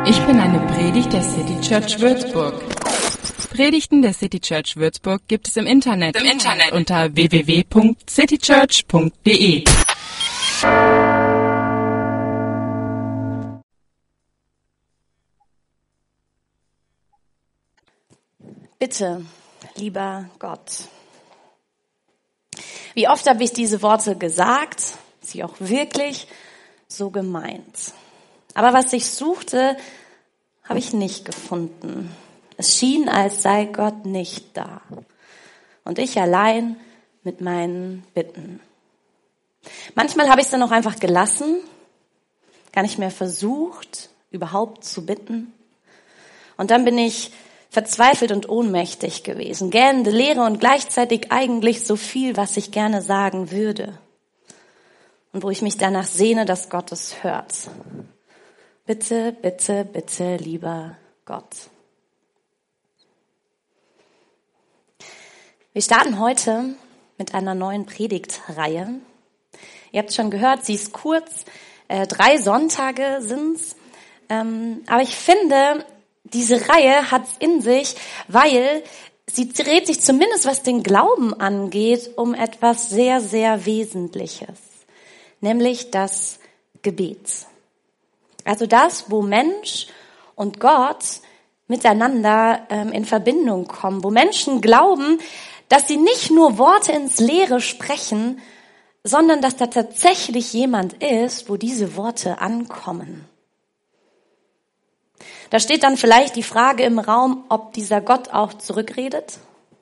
Ich bin eine Predigt der City Church Würzburg. Predigten der City Church Würzburg gibt es im Internet unter www.citychurch.de. Bitte, lieber Gott. Wie oft habe ich diese Worte gesagt, sie auch wirklich so gemeint. Aber was ich suchte, habe ich nicht gefunden. Es schien, als sei Gott nicht da. Und ich allein mit meinen Bitten. Manchmal habe ich es dann auch einfach gelassen, gar nicht mehr versucht, überhaupt zu bitten. Und dann bin ich verzweifelt und ohnmächtig gewesen, gähnende Leere und gleichzeitig eigentlich so viel, was ich gerne sagen würde. Und wo ich mich danach sehne, dass Gott es hört. Bitte, bitte, bitte, lieber Gott. Wir starten heute mit einer neuen Predigtreihe. Ihr habt schon gehört, sie ist kurz, 3 Sonntage sind's. Aber ich finde, diese Reihe hat's in sich, weil sie dreht sich zumindest, was den Glauben angeht, um etwas sehr, sehr Wesentliches. Nämlich das Gebet. Also das, wo Mensch und Gott miteinander in Verbindung kommen, wo Menschen glauben, dass sie nicht nur Worte ins Leere sprechen, sondern dass da tatsächlich jemand ist, wo diese Worte ankommen. Da steht dann vielleicht die Frage im Raum, ob dieser Gott auch zurückredet.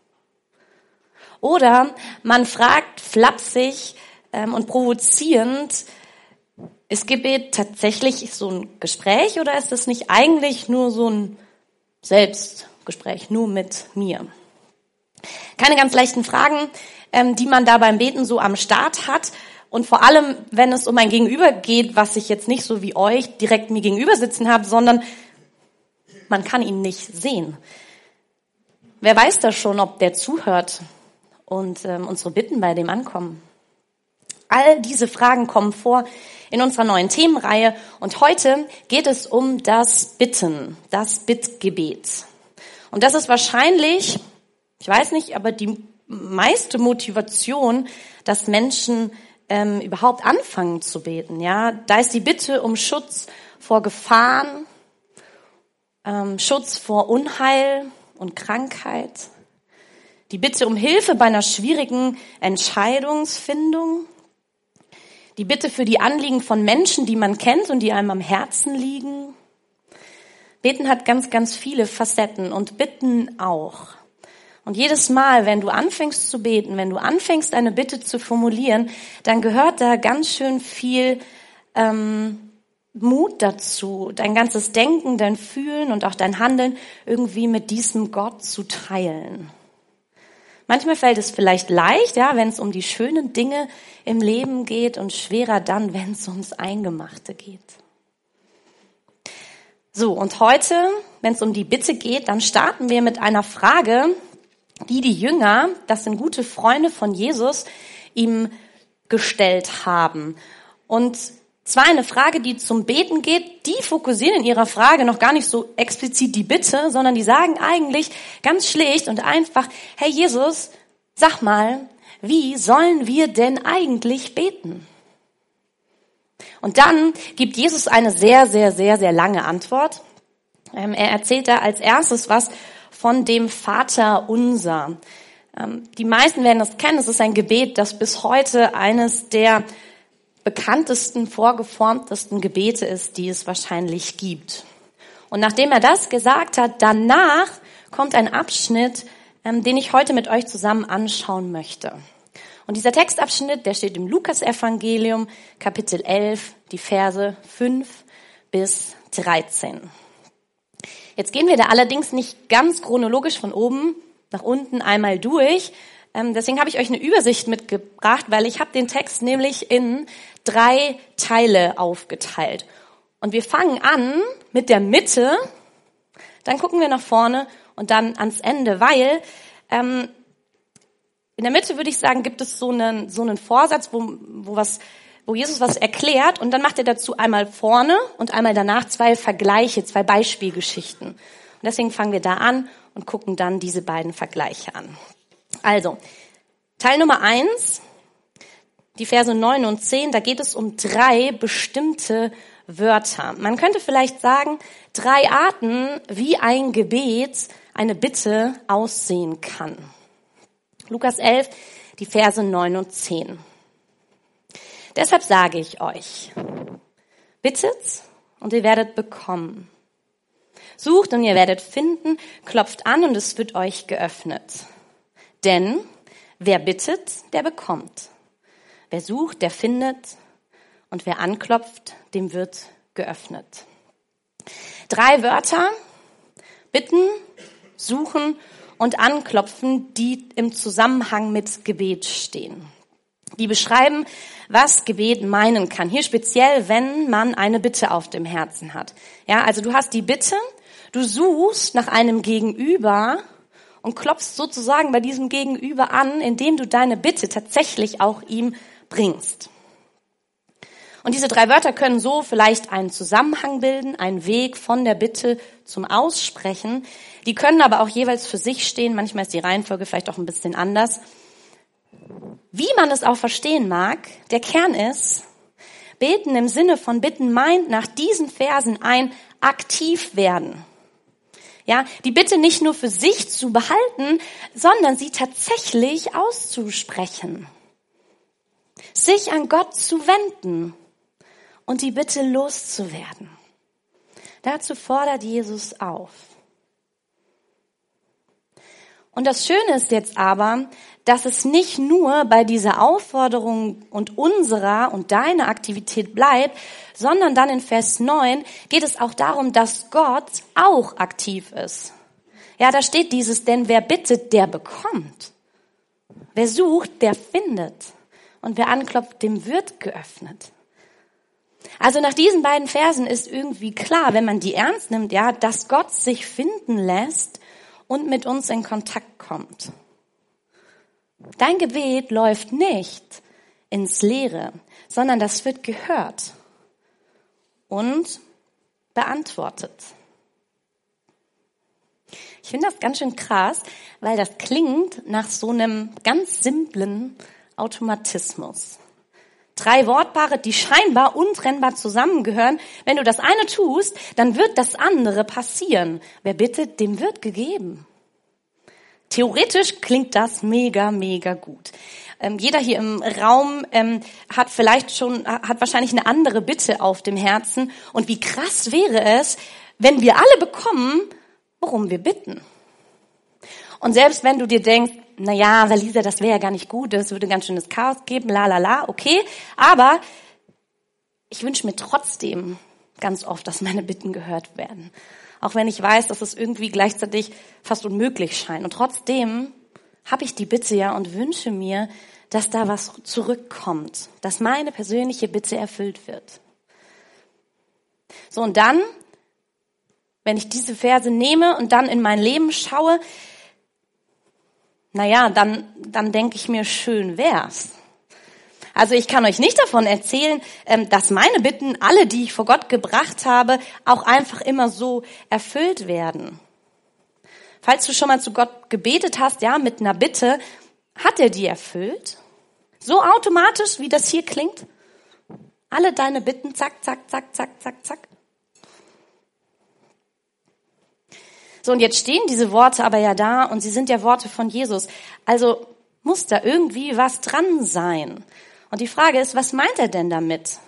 Oder man fragt flapsig und provozierend, ist Gebet tatsächlich so ein Gespräch oder ist es nicht eigentlich nur so ein Selbstgespräch, nur mit mir? Keine ganz leichten Fragen, die man da beim Beten so am Start hat. Und vor allem, wenn es um ein Gegenüber geht, was ich jetzt nicht so wie euch direkt mir gegenüber sitzen habe, sondern man kann ihn nicht sehen. Wer weiß da schon, ob der zuhört und unsere Bitten bei dem ankommen? All diese Fragen kommen vor in unserer neuen Themenreihe und heute geht es um das Bitten, das Bittgebet. Und das ist wahrscheinlich, ich weiß nicht, aber die meiste Motivation, dass Menschen überhaupt anfangen zu beten. Ja, da ist die Bitte um Schutz vor Gefahren, Schutz vor Unheil und Krankheit, die Bitte um Hilfe bei einer schwierigen Entscheidungsfindung, die Bitte für die Anliegen von Menschen, die man kennt und die einem am Herzen liegen. Beten hat ganz, ganz viele Facetten und Bitten auch. Und jedes Mal, wenn du anfängst zu beten, wenn du anfängst, eine Bitte zu formulieren, dann gehört da ganz schön viel Mut dazu, dein ganzes Denken, dein Fühlen und auch dein Handeln irgendwie mit diesem Gott zu teilen. Manchmal fällt es vielleicht leicht, ja, wenn es um die schönen Dinge im Leben geht und schwerer dann, wenn es ums Eingemachte geht. So, und heute, wenn es um die Bitte geht, dann starten wir mit einer Frage, die Jünger, das sind gute Freunde von Jesus, ihm gestellt haben. Und zwar eine Frage, die zum Beten geht, die fokussieren in ihrer Frage noch gar nicht so explizit die Bitte, sondern die sagen eigentlich ganz schlicht und einfach, hey Jesus, sag mal, wie sollen wir denn eigentlich beten? Und dann gibt Jesus eine sehr, sehr, sehr, sehr lange Antwort. Er erzählt da als erstes was von dem Vater unser. Die meisten werden das kennen, es ist ein Gebet, das bis heute eines der bekanntesten, vorgeformtesten Gebete ist, die es wahrscheinlich gibt. Und nachdem er das gesagt hat, danach kommt ein Abschnitt, den ich heute mit euch zusammen anschauen möchte. Und dieser Textabschnitt, der steht im Lukas-Evangelium, Kapitel 11, die Verse 5 bis 13. Jetzt gehen wir da allerdings nicht ganz chronologisch von oben nach unten einmal durch. Deswegen habe ich euch eine Übersicht mitgebracht, weil ich habe den Text nämlich in 3 Teile aufgeteilt. Und wir fangen an mit der Mitte, dann gucken wir nach vorne und dann ans Ende, weil in der Mitte würde ich sagen, gibt es so einen Vorsatz, wo was wo Jesus was erklärt und dann macht er dazu einmal vorne und einmal danach 2 Vergleiche, 2 Beispielgeschichten. Und deswegen fangen wir da an und gucken dann diese beiden Vergleiche an. Also, Teil Nummer 1, die Verse 9 und 10, da geht es um 3 bestimmte Wörter. Man könnte vielleicht sagen, 3 Arten, wie ein Gebet, eine Bitte aussehen kann. Lukas 11, die Verse 9 und 10. Deshalb sage ich euch, bittet und ihr werdet bekommen. Sucht und ihr werdet finden, klopft an und es wird euch geöffnet. Denn wer bittet, der bekommt. Wer sucht, der findet. Und wer anklopft, dem wird geöffnet. 3 Wörter, bitten, suchen und anklopfen, die im Zusammenhang mit Gebet stehen. Die beschreiben, was Gebet meinen kann. Hier speziell, wenn man eine Bitte auf dem Herzen hat. Ja, also du hast die Bitte, du suchst nach einem Gegenüber und klopfst sozusagen bei diesem Gegenüber an, indem du deine Bitte tatsächlich auch ihm bringst. Und diese 3 Wörter können so vielleicht einen Zusammenhang bilden, einen Weg von der Bitte zum Aussprechen. Die können aber auch jeweils für sich stehen. Manchmal ist die Reihenfolge vielleicht auch ein bisschen anders. Wie man es auch verstehen mag, der Kern ist, beten im Sinne von bitten meint nach diesen Versen ein aktiv werden. Ja, die Bitte nicht nur für sich zu behalten, sondern sie tatsächlich auszusprechen. Sich an Gott zu wenden und die Bitte loszuwerden. Dazu fordert Jesus auf. Und das Schöne ist jetzt aber, dass es nicht nur bei dieser Aufforderung und unserer und deiner Aktivität bleibt, sondern dann in Vers 9 geht es auch darum, dass Gott auch aktiv ist. Ja, da steht dieses, denn wer bittet, der bekommt. Wer sucht, der findet. Und wer anklopft, dem wird geöffnet. Also nach diesen beiden Versen ist irgendwie klar, wenn man die ernst nimmt, ja, dass Gott sich finden lässt und mit uns in Kontakt kommt. Dein Gebet läuft nicht ins Leere, sondern das wird gehört und beantwortet. Ich finde das ganz schön krass, weil das klingt nach so einem ganz simplen Automatismus. 3 Wortpaare, die scheinbar untrennbar zusammengehören. Wenn du das eine tust, dann wird das andere passieren. Wer bittet, dem wird gegeben. Theoretisch klingt das mega, mega gut. Jeder hier im Raum hat wahrscheinlich eine andere Bitte auf dem Herzen. Und wie krass wäre es, wenn wir alle bekommen, worum wir bitten. Und selbst wenn du dir denkst, na ja, Lisa, das wäre ja gar nicht gut, das würde ganz schönes Chaos geben, okay. Aber ich wünsche mir trotzdem ganz oft, dass meine Bitten gehört werden. Auch wenn ich weiß, dass es irgendwie gleichzeitig fast unmöglich scheint. Und trotzdem habe ich die Bitte ja und wünsche mir, dass da was zurückkommt, dass meine persönliche Bitte erfüllt wird. So, und dann, wenn ich diese Verse nehme und dann in mein Leben schaue, dann denke ich mir, schön wär's. Also ich kann euch nicht davon erzählen, dass meine Bitten, alle, die ich vor Gott gebracht habe, auch einfach immer so erfüllt werden. Falls du schon mal zu Gott gebetet hast, ja, mit einer Bitte, hat er die erfüllt? So automatisch, wie das hier klingt? Alle deine Bitten, zack, zack, zack, zack, zack, zack. So, und jetzt stehen diese Worte aber ja da und sie sind ja Worte von Jesus. Also muss da irgendwie was dran sein. Und die Frage ist, was meint er denn damit?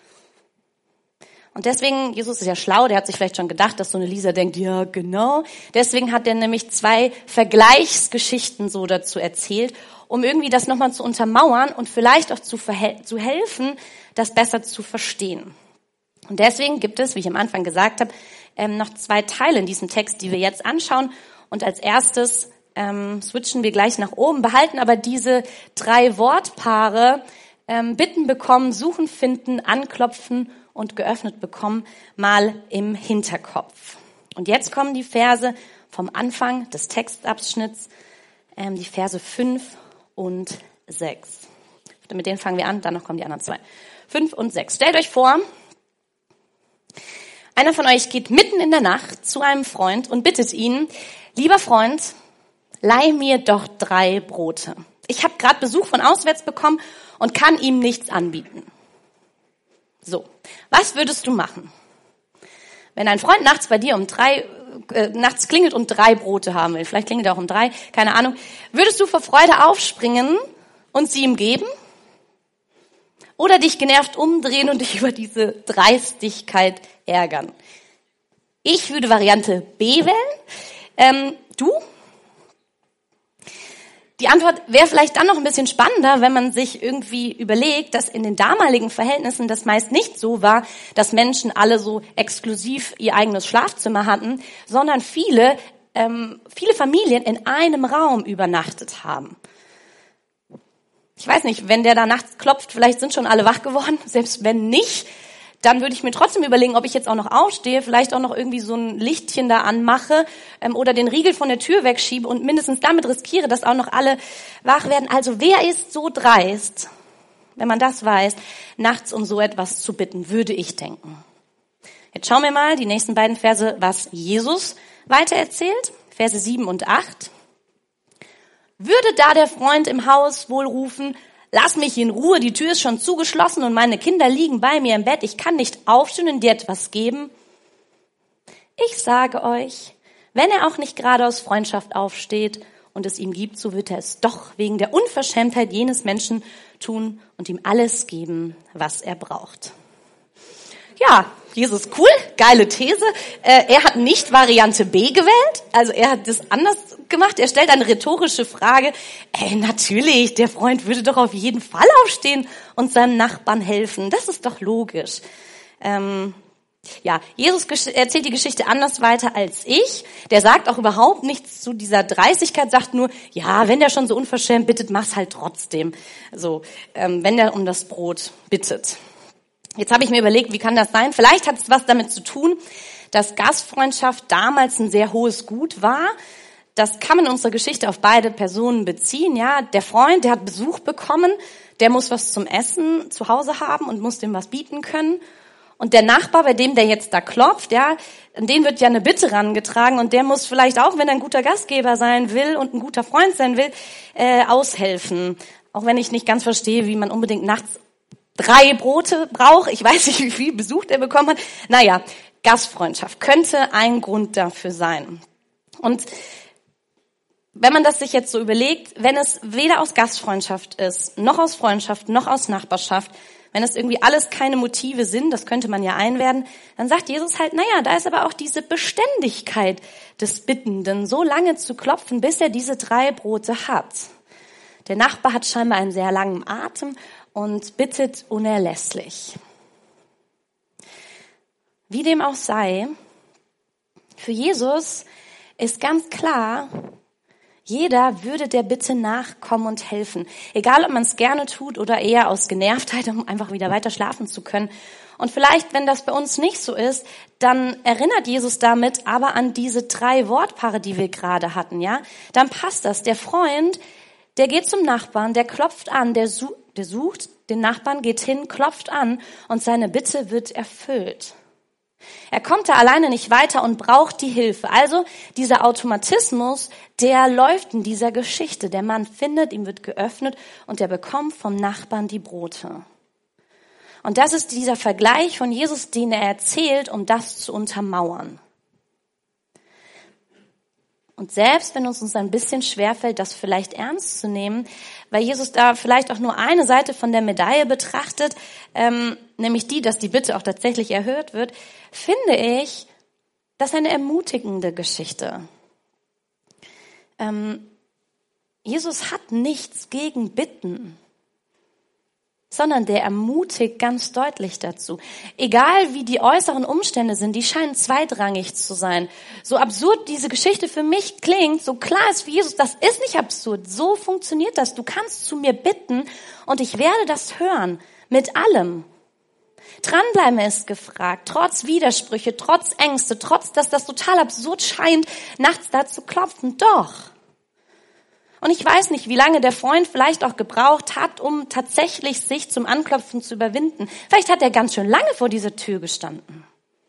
Und deswegen, Jesus ist ja schlau, der hat sich vielleicht schon gedacht, dass so eine Lisa denkt, ja genau. Deswegen hat er nämlich 2 Vergleichsgeschichten so dazu erzählt, um irgendwie das nochmal zu untermauern und vielleicht auch zu helfen, das besser zu verstehen. Und deswegen gibt es, wie ich am Anfang gesagt habe, noch 2 Teile in diesem Text, die wir jetzt anschauen. Und als erstes switchen wir gleich nach oben, behalten aber diese 3 Wortpaare, bitten bekommen, suchen, finden, anklopfen und geöffnet bekommen, mal im Hinterkopf. Und jetzt kommen die Verse vom Anfang des Textabschnitts, die Verse 5 und 6. Mit denen fangen wir an, dann noch kommen die anderen 2. 5 und 6. Stellt euch vor, einer von euch geht mitten in der Nacht zu einem Freund und bittet ihn, lieber Freund, leih mir doch 3 Brote. Ich habe gerade Besuch von auswärts bekommen und kann ihm nichts anbieten. So, was würdest du machen? Wenn ein Freund nachts bei dir nachts klingelt und 3 Brote haben will, vielleicht klingelt er auch um 3, keine Ahnung, würdest du vor Freude aufspringen und sie ihm geben? Oder dich genervt umdrehen und dich über diese Dreistigkeit ärgern? Ich würde Variante B wählen. Du? Die Antwort wäre vielleicht dann noch ein bisschen spannender, wenn man sich irgendwie überlegt, dass in den damaligen Verhältnissen das meist nicht so war, dass Menschen alle so exklusiv ihr eigenes Schlafzimmer hatten, sondern viele Familien in einem Raum übernachtet haben. Ich weiß nicht, wenn der da nachts klopft, vielleicht sind schon alle wach geworden. Selbst wenn nicht, dann würde ich mir trotzdem überlegen, ob ich jetzt auch noch aufstehe, vielleicht auch noch irgendwie so ein Lichtchen da anmache oder den Riegel von der Tür wegschiebe und mindestens damit riskiere, dass auch noch alle wach werden. Also wer ist so dreist, wenn man das weiß, nachts um so etwas zu bitten, würde ich denken. Jetzt schauen wir mal die nächsten beiden Verse, was Jesus weitererzählt. Verse 7 und 8. Würde da der Freund im Haus wohl rufen, lass mich in Ruhe, die Tür ist schon zugeschlossen und meine Kinder liegen bei mir im Bett, ich kann nicht aufstehen und dir etwas geben? Ich sage euch, wenn er auch nicht gerade aus Freundschaft aufsteht und es ihm gibt, so wird er es doch wegen der Unverschämtheit jenes Menschen tun und ihm alles geben, was er braucht. Ja, Jesus, cool, geile These. Er hat nicht Variante B gewählt, also er hat das anders gemacht. Er stellt eine rhetorische Frage. Natürlich, der Freund würde doch auf jeden Fall aufstehen und seinem Nachbarn helfen. Das ist doch logisch. Jesus erzählt die Geschichte anders weiter als ich. Der sagt auch überhaupt nichts zu dieser Dreistigkeit, sagt nur, ja, wenn der schon so unverschämt bittet, mach's halt trotzdem. So, wenn der um das Brot bittet. Jetzt habe ich mir überlegt, wie kann das sein? Vielleicht hat es was damit zu tun, dass Gastfreundschaft damals ein sehr hohes Gut war. Das kann man in unserer Geschichte auf beide Personen beziehen. Ja, der Freund, der hat Besuch bekommen, der muss was zum Essen zu Hause haben und muss dem was bieten können. Und der Nachbar, bei dem der jetzt da klopft, ja, an den wird ja eine Bitte rangetragen und der muss vielleicht auch, wenn er ein guter Gastgeber sein will und ein guter Freund sein will, aushelfen. Auch wenn ich nicht ganz verstehe, wie man unbedingt nachts 3 Brote braucht. Ich weiß nicht, wie viel Besuch der bekommen hat. Naja, Gastfreundschaft könnte ein Grund dafür sein. Und wenn man das sich jetzt so überlegt, wenn es weder aus Gastfreundschaft ist, noch aus Freundschaft, noch aus Nachbarschaft, wenn es irgendwie alles keine Motive sind, das könnte man ja einwerden, dann sagt Jesus halt, naja, da ist aber auch diese Beständigkeit des Bittenden, so lange zu klopfen, bis er diese 3 Brote hat. Der Nachbar hat scheinbar einen sehr langen Atem und bittet unerlässlich. Wie dem auch sei, für Jesus ist ganz klar, jeder würde der Bitte nachkommen und helfen. Egal, ob man es gerne tut oder eher aus Genervtheit, um einfach wieder weiter schlafen zu können. Und vielleicht, wenn das bei uns nicht so ist, dann erinnert Jesus damit aber an diese 3 Wortpaare, die wir gerade hatten, ja? Dann passt das. Der Freund, der geht zum Nachbarn, der klopft an, der sucht den Nachbarn, geht hin, klopft an und seine Bitte wird erfüllt. Er kommt da alleine nicht weiter und braucht die Hilfe. Also dieser Automatismus, der läuft in dieser Geschichte. Der Mann findet, ihm wird geöffnet und er bekommt vom Nachbarn die Brote. Und das ist dieser Vergleich von Jesus, den er erzählt, um das zu untermauern. Und selbst wenn uns ein bisschen schwerfällt, das vielleicht ernst zu nehmen, weil Jesus da vielleicht auch nur eine Seite von der Medaille betrachtet, nämlich die, dass die Bitte auch tatsächlich erhört wird, finde ich das eine ermutigende Geschichte. Jesus hat nichts gegen Bitten, sondern der ermutigt ganz deutlich dazu. Egal wie die äußeren Umstände sind, die scheinen zweitrangig zu sein. So absurd diese Geschichte für mich klingt, so klar ist wie Jesus, das ist nicht absurd. So funktioniert das. Du kannst zu mir bitten und ich werde das hören. Mit allem. Dranbleiben ist gefragt, trotz Widersprüche, trotz Ängste, trotz, dass das total absurd scheint, nachts da zu klopfen. Doch. Und ich weiß nicht, wie lange der Freund vielleicht auch gebraucht hat, um tatsächlich sich zum Anklopfen zu überwinden. Vielleicht hat er ganz schön lange vor dieser Tür gestanden.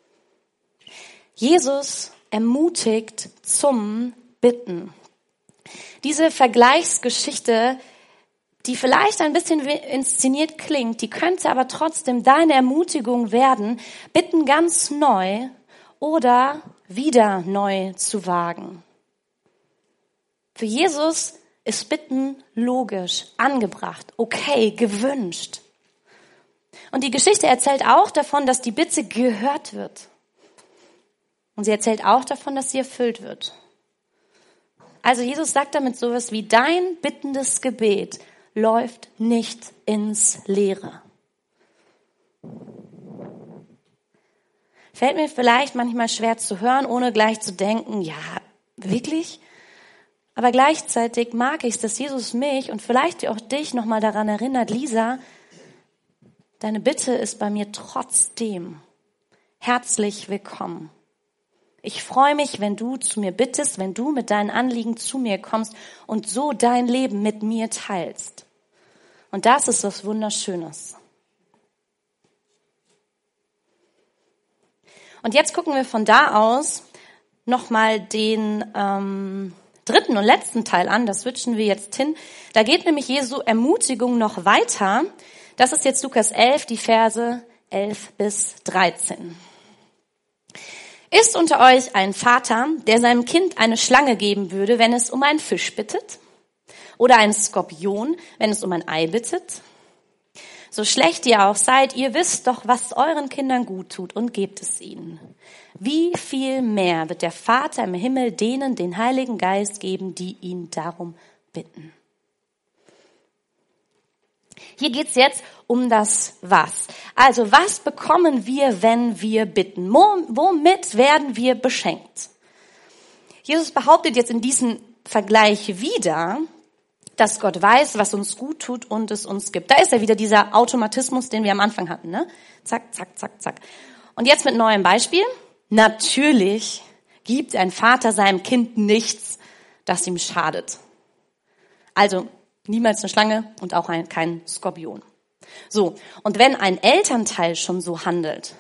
Jesus ermutigt zum Bitten. Diese Vergleichsgeschichte, die vielleicht ein bisschen inszeniert klingt, die könnte aber trotzdem deine Ermutigung werden, Bitten ganz neu oder wieder neu zu wagen. Für Jesus ist Bitten logisch, angebracht, okay, gewünscht. Und die Geschichte erzählt auch davon, dass die Bitte gehört wird. Und sie erzählt auch davon, dass sie erfüllt wird. Also Jesus sagt damit sowas wie, dein bittendes Gebet läuft nicht ins Leere. Fällt mir vielleicht manchmal schwer zu hören, ohne gleich zu denken, ja, wirklich? Aber gleichzeitig mag ich es, dass Jesus mich und vielleicht auch dich nochmal daran erinnert, Lisa, deine Bitte ist bei mir trotzdem herzlich willkommen. Ich freue mich, wenn du zu mir bittest, wenn du mit deinen Anliegen zu mir kommst und so dein Leben mit mir teilst. Und das ist was Wunderschönes. Und jetzt gucken wir von da aus nochmal den dritten und letzten Teil an. Das switchen wir jetzt hin. Da geht nämlich Jesu Ermutigung noch weiter. Das ist jetzt Lukas 11, die Verse 11 bis 13. Ist unter euch ein Vater, der seinem Kind eine Schlange geben würde, wenn es um einen Fisch bittet? Oder einen Skorpion, wenn es um ein Ei bittet? So schlecht ihr auch seid, ihr wisst doch, was euren Kindern gut tut und gebt es ihnen. Wie viel mehr wird der Vater im Himmel denen den Heiligen Geist geben, die ihn darum bitten? Hier geht's jetzt um das Was. Also was bekommen wir, wenn wir bitten? Womit werden wir beschenkt? Jesus behauptet jetzt in diesem Vergleich wieder, dass Gott weiß, was uns gut tut und es uns gibt. Da ist ja wieder dieser Automatismus, den wir am Anfang hatten, ne? Zack, zack, zack, zack. Und jetzt mit neuem Beispiel. Natürlich gibt ein Vater seinem Kind nichts, das ihm schadet. Also niemals eine Schlange und auch kein Skorpion. So, und wenn ein Elternteil schon so handelt,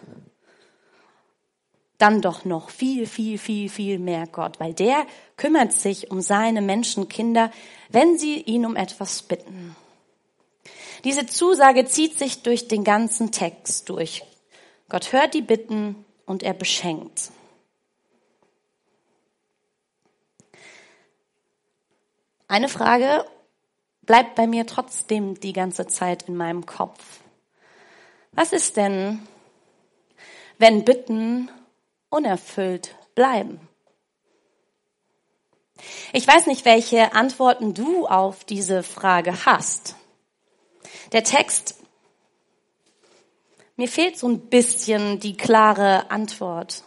dann doch noch viel, viel, viel, viel mehr Gott, weil der kümmert sich um seine Menschenkinder, wenn sie ihn um etwas bitten. Diese Zusage zieht sich durch den ganzen Text durch. Gott hört die Bitten und er beschenkt. Eine Frage bleibt bei mir trotzdem die ganze Zeit in meinem Kopf. Was ist denn, wenn Bitten unerfüllt bleiben? Ich weiß nicht, welche Antworten du auf diese Frage hast. Der Text, mir fehlt so ein bisschen die klare Antwort.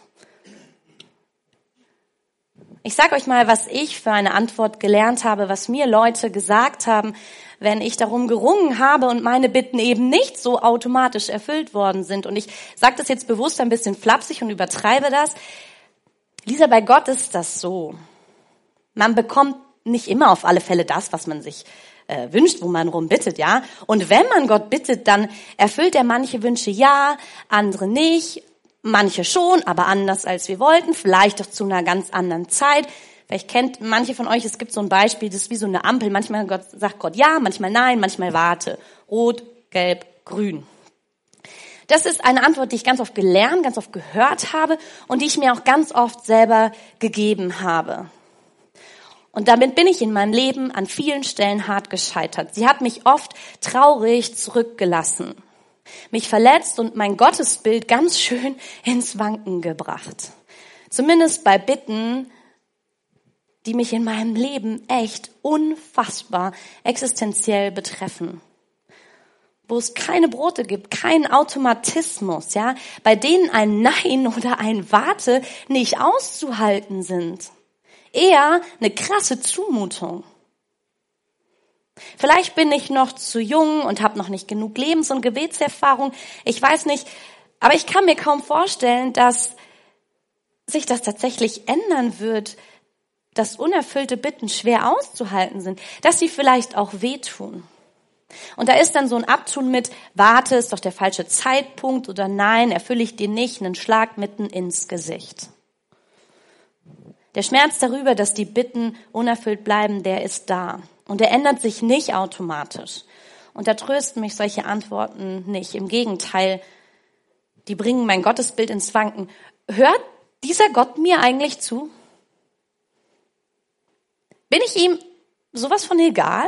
Ich sage euch mal, was ich für eine Antwort gelernt habe, was mir Leute gesagt haben, wenn ich darum gerungen habe und meine Bitten eben nicht so automatisch erfüllt worden sind. Und ich sage das jetzt bewusst ein bisschen flapsig und übertreibe das. Lisa, bei Gott ist das so. Man bekommt nicht immer auf alle Fälle das, was man sich wünscht, wo man rumbittet, ja. Und wenn man Gott bittet, dann erfüllt er manche Wünsche ja, andere nicht. Manche schon, aber anders als wir wollten, vielleicht auch zu einer ganz anderen Zeit. Vielleicht kennt manche von euch, es gibt so ein Beispiel, das ist wie so eine Ampel. Manchmal sagt Gott ja, manchmal nein, manchmal warte. Rot, gelb, grün. Das ist eine Antwort, die ich ganz oft gelernt, ganz oft gehört habe und die ich mir auch ganz oft selber gegeben habe. Und damit bin ich in meinem Leben an vielen Stellen hart gescheitert. Sie hat mich oft traurig zurückgelassen, mich verletzt und mein Gottesbild ganz schön ins Wanken gebracht. Zumindest bei Bitten, die mich in meinem Leben echt unfassbar existenziell betreffen. Wo es keine Brote gibt, keinen Automatismus, ja, bei denen ein Nein oder ein Warte nicht auszuhalten sind. Eher eine krasse Zumutung. Vielleicht bin ich noch zu jung und habe noch nicht genug Lebens- und Gebetserfahrung. Ich weiß nicht, aber ich kann mir kaum vorstellen, dass sich das tatsächlich ändern wird, dass unerfüllte Bitten schwer auszuhalten sind, dass sie vielleicht auch wehtun. Und da ist dann so ein Abtun mit, warte, ist doch der falsche Zeitpunkt oder nein, erfülle ich dir nicht, einen Schlag mitten ins Gesicht. Der Schmerz darüber, dass die Bitten unerfüllt bleiben, der ist da. Und der ändert sich nicht automatisch. Und da trösten mich solche Antworten nicht. Im Gegenteil, die bringen mein Gottesbild ins Wanken. Hört dieser Gott mir eigentlich zu? Bin ich ihm sowas von egal?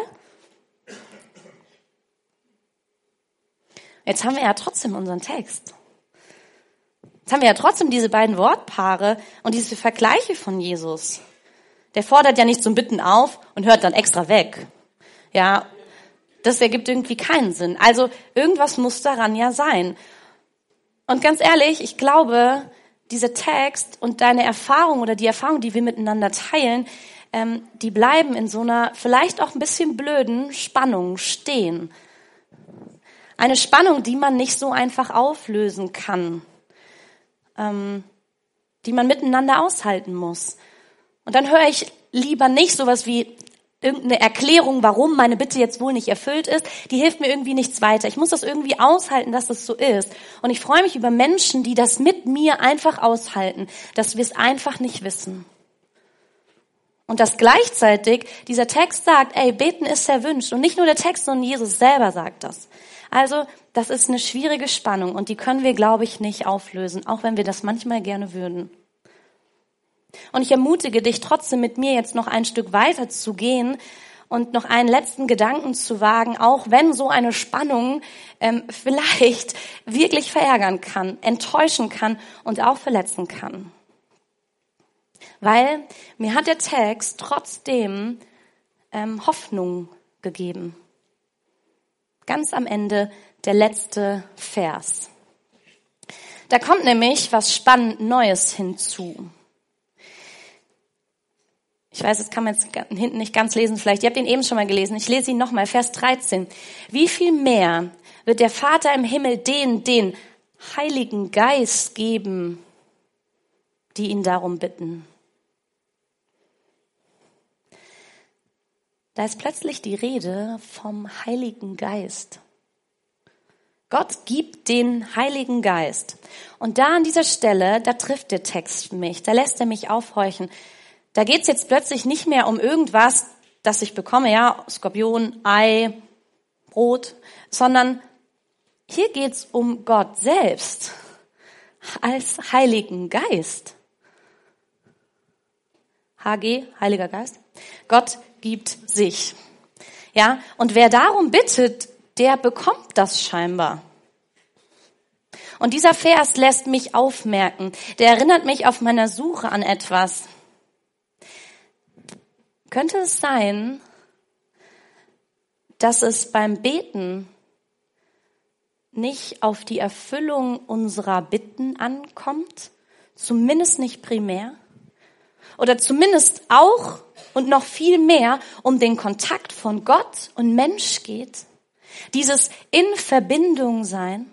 Jetzt haben wir ja trotzdem unseren Text. Jetzt haben wir ja trotzdem diese beiden Wortpaare und diese Vergleiche von Jesus. Der fordert ja nicht zum Bitten auf und hört dann extra weg. Ja, das ergibt irgendwie keinen Sinn. Also irgendwas muss daran ja sein. Und ganz ehrlich, ich glaube, dieser Text und deine Erfahrung oder die Erfahrung, die wir miteinander teilen, die bleiben in so einer vielleicht auch ein bisschen blöden Spannung stehen. Eine Spannung, die man nicht so einfach auflösen kann, die man miteinander aushalten muss. Und dann höre ich lieber nicht sowas wie irgendeine Erklärung, warum meine Bitte jetzt wohl nicht erfüllt ist. Die hilft mir irgendwie nichts weiter. Ich muss das irgendwie aushalten, dass das so ist. Und ich freue mich über Menschen, die das mit mir einfach aushalten, dass wir es einfach nicht wissen. Und dass gleichzeitig dieser Text sagt, ey, beten ist erwünscht. Und nicht nur der Text, sondern Jesus selber sagt das. Also, das ist eine schwierige Spannung und die können wir, glaube ich, nicht auflösen, auch wenn wir das manchmal gerne würden. Und ich ermutige dich trotzdem, mit mir jetzt noch ein Stück weiter zu gehen und noch einen letzten Gedanken zu wagen, auch wenn so eine Spannung vielleicht wirklich verärgern kann, enttäuschen kann und auch verletzen kann. Weil mir hat der Text trotzdem Hoffnung gegeben. Ganz am Ende der letzte Vers. Da kommt nämlich was spannend Neues hinzu. Ich weiß, das kann man jetzt hinten nicht ganz lesen vielleicht. Ihr habt ihn eben schon mal gelesen. Ich lese ihn nochmal, Vers 13. Wie viel mehr wird der Vater im Himmel denen den Heiligen Geist geben, die ihn darum bitten? Da ist plötzlich die Rede vom Heiligen Geist. Gott gibt den Heiligen Geist. Und da an dieser Stelle, da trifft der Text mich, da lässt er mich aufhorchen. Da geht's jetzt plötzlich nicht mehr um irgendwas, das ich bekomme, ja, Skorpion, Ei, Brot, sondern hier geht's um Gott selbst als Heiligen Geist. HG, Heiliger Geist. Gott gibt sich. Ja, und wer darum bittet, der bekommt das scheinbar. Und dieser Vers lässt mich aufmerken. Der erinnert mich auf meiner Suche an etwas. Könnte es sein, dass es beim Beten nicht auf die Erfüllung unserer Bitten ankommt? Zumindest nicht primär? Oder zumindest auch und noch viel mehr um den Kontakt von Gott und Mensch geht? Dieses in Verbindung sein?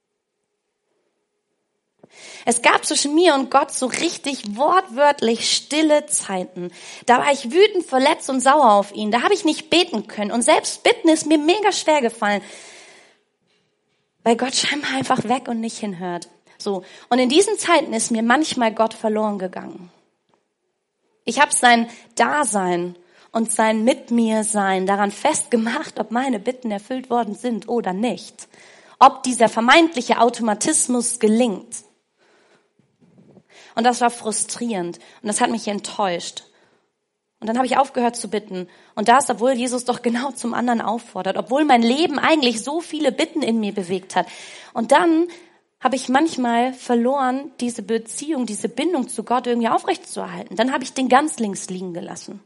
Es gab zwischen mir und Gott so richtig wortwörtlich stille Zeiten. Da war ich wütend, verletzt und sauer auf ihn. Da habe ich nicht beten können. Und selbst bitten ist mir mega schwer gefallen, weil Gott scheinbar einfach weg und nicht hinhört. So. Und in diesen Zeiten ist mir manchmal Gott verloren gegangen. Ich habe sein Dasein und sein Mit mir Sein daran festgemacht, ob meine Bitten erfüllt worden sind oder nicht. Ob dieser vermeintliche Automatismus gelingt. Und das war frustrierend und das hat mich enttäuscht. Und dann habe ich aufgehört zu bitten. Und das, obwohl Jesus doch genau zum anderen auffordert, obwohl mein Leben eigentlich so viele Bitten in mir bewegt hat. Und dann habe ich manchmal verloren, diese Beziehung, diese Bindung zu Gott irgendwie aufrechtzuerhalten. Dann habe ich den ganz links liegen gelassen.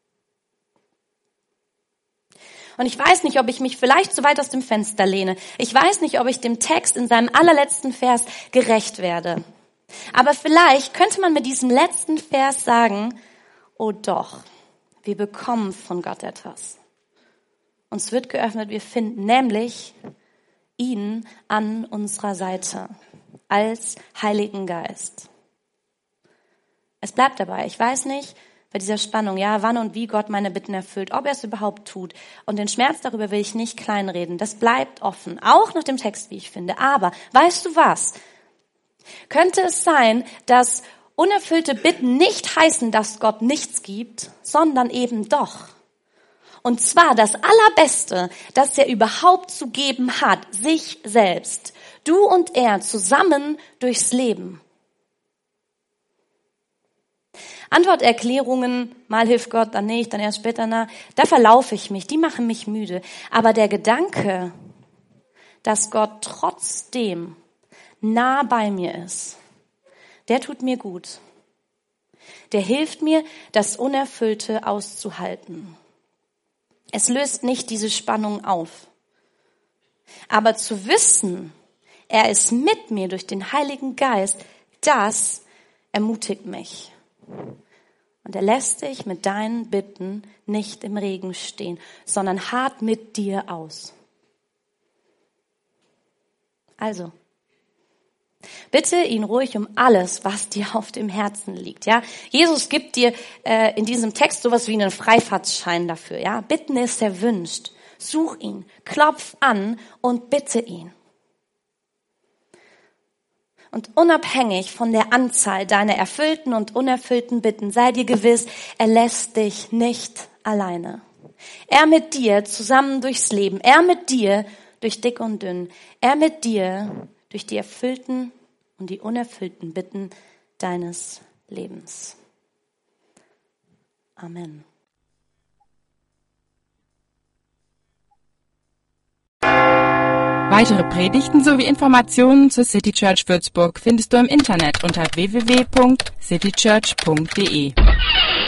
Und ich weiß nicht, ob ich mich vielleicht zu weit aus dem Fenster lehne. Ich weiß nicht, ob ich dem Text in seinem allerletzten Vers gerecht werde. Aber vielleicht könnte man mit diesem letzten Vers sagen, oh doch, wir bekommen von Gott etwas. Uns wird geöffnet, wir finden nämlich ihn an unserer Seite als Heiligen Geist. Es bleibt dabei. Ich weiß nicht, bei dieser Spannung, ja, wann und wie Gott meine Bitten erfüllt, ob er es überhaupt tut. Und den Schmerz darüber will ich nicht kleinreden. Das bleibt offen, auch nach dem Text, wie ich finde. Aber weißt du was? Könnte es sein, dass unerfüllte Bitten nicht heißen, dass Gott nichts gibt, sondern eben doch. Und zwar das Allerbeste, das er überhaupt zu geben hat, sich selbst. Du und er zusammen durchs Leben. Antworterklärungen, mal hilft Gott, dann nicht, dann erst später, da verlaufe ich mich, die machen mich müde. Aber der Gedanke, dass Gott trotzdem nah bei mir ist, der tut mir gut. Der hilft mir, das Unerfüllte auszuhalten. Es löst nicht diese Spannung auf. Aber zu wissen, er ist mit mir durch den Heiligen Geist, das ermutigt mich. Und er lässt dich mit deinen Bitten nicht im Regen stehen, sondern hart mit dir aus. Also, bitte ihn ruhig um alles, was dir auf dem Herzen liegt. Ja, Jesus gibt dir in diesem Text sowas wie einen Freifahrtschein dafür. Ja, Bitten ist erwünscht. Such ihn, klopf an und bitte ihn. Und unabhängig von der Anzahl deiner erfüllten und unerfüllten Bitten, sei dir gewiss, er lässt dich nicht alleine. Er mit dir zusammen durchs Leben, er mit dir durch dick und dünn, er mit dir durch die erfüllten und die unerfüllten Bitten deines Lebens. Amen. Weitere Predigten sowie Informationen zur City Church Würzburg findest du im Internet unter www.citychurch.de.